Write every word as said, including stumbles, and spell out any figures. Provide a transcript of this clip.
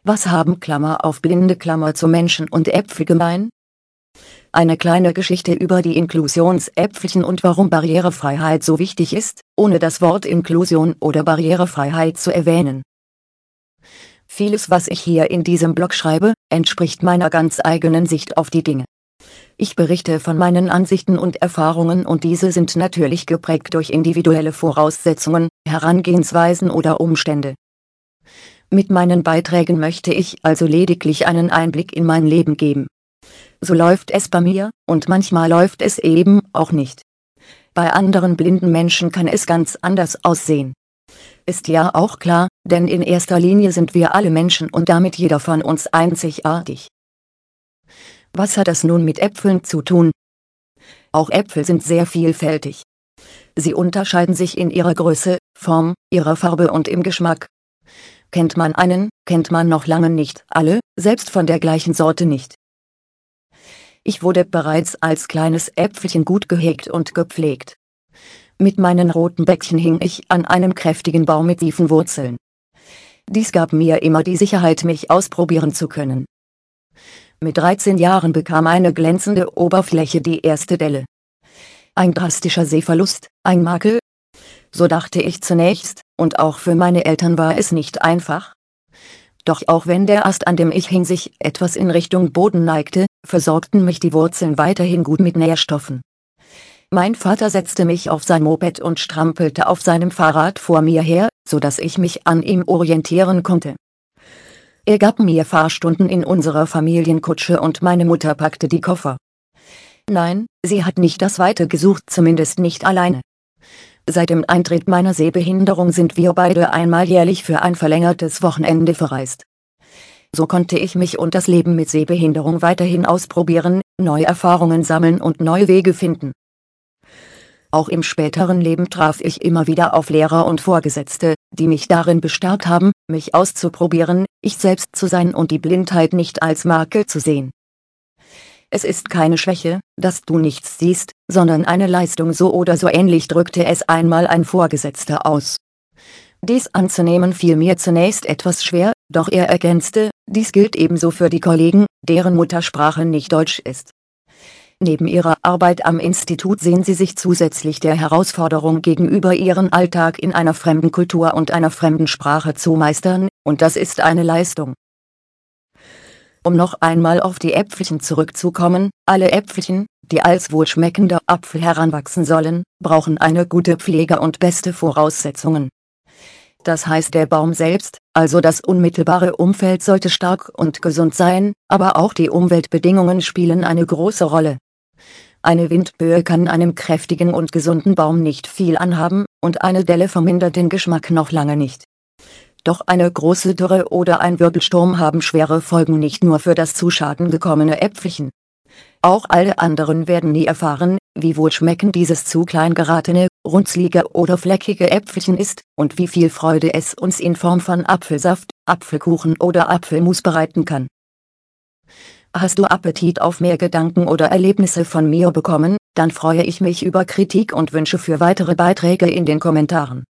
Was haben Klammer auf blinde Klammer zu Menschen und Äpfel gemein? Eine kleine Geschichte über die Inklusionsäpfelchen und warum Barrierefreiheit so wichtig ist, ohne das Wort Inklusion oder Barrierefreiheit zu erwähnen. Vieles, was ich hier in diesem Blog schreibe, entspricht meiner ganz eigenen Sicht auf die Dinge. Ich berichte von meinen Ansichten und Erfahrungen und diese sind natürlich geprägt durch individuelle Voraussetzungen, Herangehensweisen oder Umstände. Mit meinen Beiträgen möchte ich also lediglich einen Einblick in mein Leben geben. So läuft es bei mir, und manchmal läuft es eben auch nicht. Bei anderen blinden Menschen kann es ganz anders aussehen. Ist ja auch klar, denn in erster Linie sind wir alle Menschen und damit jeder von uns einzigartig. Was hat das nun mit Äpfeln zu tun? Auch Äpfel sind sehr vielfältig. Sie unterscheiden sich in ihrer Größe, Form, ihrer Farbe und im Geschmack. Kennt man einen, kennt man noch lange nicht alle, selbst von der gleichen Sorte nicht. Ich wurde bereits als kleines Äpfelchen gut gehegt und gepflegt. Mit meinen roten Bäckchen hing ich an einem kräftigen Baum mit tiefen Wurzeln. Dies gab mir immer die Sicherheit, mich ausprobieren zu können. Mit dreizehn Jahren bekam eine glänzende Oberfläche die erste Delle. Ein drastischer Sehverlust, ein Makel? So dachte ich zunächst, und auch für meine Eltern war es nicht einfach. Doch auch wenn der Ast, an dem ich hing, sich etwas in Richtung Boden neigte, versorgten mich die Wurzeln weiterhin gut mit Nährstoffen. Mein Vater setzte mich auf sein Moped und strampelte auf seinem Fahrrad vor mir her, so dass ich mich an ihm orientieren konnte. Er gab mir Fahrstunden in unserer Familienkutsche und meine Mutter packte die Koffer. Nein, sie hat nicht das Weite gesucht, zumindest nicht alleine. Seit dem Eintritt meiner Sehbehinderung sind wir beide einmal jährlich für ein verlängertes Wochenende verreist. So konnte ich mich und das Leben mit Sehbehinderung weiterhin ausprobieren, neue Erfahrungen sammeln und neue Wege finden. Auch im späteren Leben traf ich immer wieder auf Lehrer und Vorgesetzte, die mich darin bestärkt haben, mich auszuprobieren, ich selbst zu sein und die Blindheit nicht als Makel zu sehen. Es ist keine Schwäche, dass du nichts siehst, sondern eine Leistung, so oder so ähnlich drückte es einmal ein Vorgesetzter aus. Dies anzunehmen fiel mir zunächst etwas schwer, doch er ergänzte, dies gilt ebenso für die Kollegen, deren Muttersprache nicht Deutsch ist. Neben ihrer Arbeit am Institut sehen sie sich zusätzlich der Herausforderung gegenüber, ihren Alltag in einer fremden Kultur und einer fremden Sprache zu meistern, und das ist eine Leistung. Um noch einmal auf die Äpfelchen zurückzukommen, alle Äpfelchen, die als wohlschmeckender Apfel heranwachsen sollen, brauchen eine gute Pflege und beste Voraussetzungen. Das heißt, der Baum selbst, also das unmittelbare Umfeld, sollte stark und gesund sein, aber auch die Umweltbedingungen spielen eine große Rolle. Eine Windböe kann einem kräftigen und gesunden Baum nicht viel anhaben, und eine Delle vermindert den Geschmack noch lange nicht. Doch eine große Dürre oder ein Wirbelsturm haben schwere Folgen, nicht nur für das zu Schaden gekommene Äpfelchen. Auch alle anderen werden nie erfahren, wie wohlschmeckend dieses zu klein geratene, runzlige oder fleckige Äpfelchen ist, und wie viel Freude es uns in Form von Apfelsaft, Apfelkuchen oder Apfelmus bereiten kann. Hast du Appetit auf mehr Gedanken oder Erlebnisse von mir bekommen, dann freue ich mich über Kritik und Wünsche für weitere Beiträge in den Kommentaren.